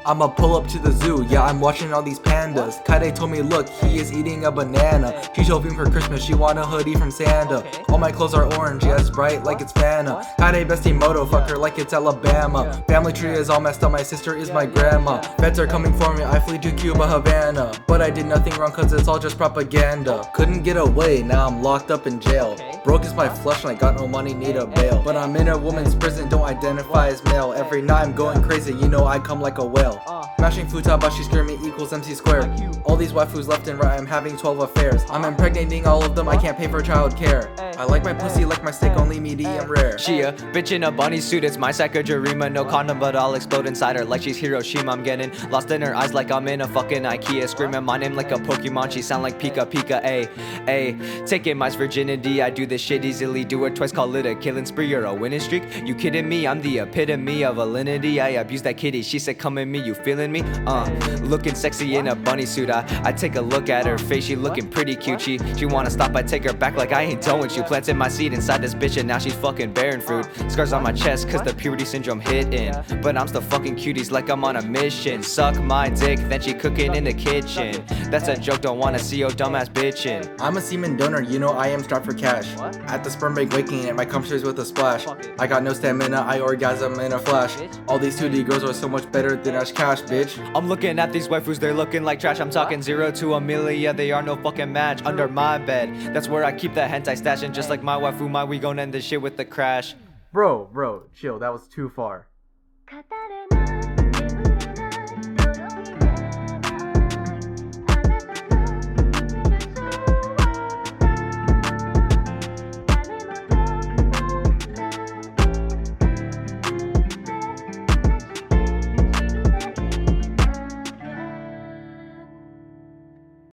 I'ma pull up to the zoo, yeah, I'm watching all these pandas. Kaide told me, look, he is eating a banana. She told me for Christmas she want a hoodie from Santa. All my clothes are orange, yeah, it's bright like it's Fanta. Kaide bestie moto, fuck her like it's Alabama. Family tree is all messed up, my sister is my grandma. Feds are coming for me, I flee to Cuba, Havana. But I did nothing wrong cause it's all just propaganda. Couldn't get away, now I'm locked up in jail. Broke is my flesh and I got no money, need a bail. But I'm in a woman's prison, don't identify as male. Every night I'm going crazy, you know I come like a whale. Mashing Futaba, she screaming equals MC squared. All these waifus left and right, I'm having 12 affairs. I'm impregnating all of them, I can't pay for child care. I like my pussy like my steak, only medium rare. She a bitch in a bunny suit, it's my Sakajurima. No condom, but I'll explode inside her like she's Hiroshima. I'm getting lost in her eyes like I'm in a fucking Ikea. Screaming my name like a Pokemon, she sound like Pika Pika, ayy. Taking my virginity, I do this shit easily. Do it twice, call it a killing spree or a winning streak. You kidding me? I'm the epitome of alinity. I abuse that kitty, she said come at me, you feeling me? Looking sexy in a bunny suit. I take a look at her face, she looking pretty cute. She wanna stop, I take her back like I ain't done with you. Planted my seed inside this bitch and now she's fucking bearing fruit. Scars on my chest cause the puberty syndrome hitting. But I'm still fucking cuties like I'm on a mission. Suck my dick, then she cooking in the kitchen. That's a joke, don't wanna see your dumbass bitchin'. I'm a semen donor, you know I am strapped for cash. At the sperm bank waking it, my cum shares with a splash. I got no stamina, I orgasm in a flash. All these 2D girls are so much better than Ash Cash, bitch. I'm looking at these waifus, they're looking like trash. I'm talking 0 to Amelia, they are no fucking match. Under my bed, that's where I keep that hentai stash. And just like my waifu, we gon' end this shit with the crash. Bro, chill, that was too far.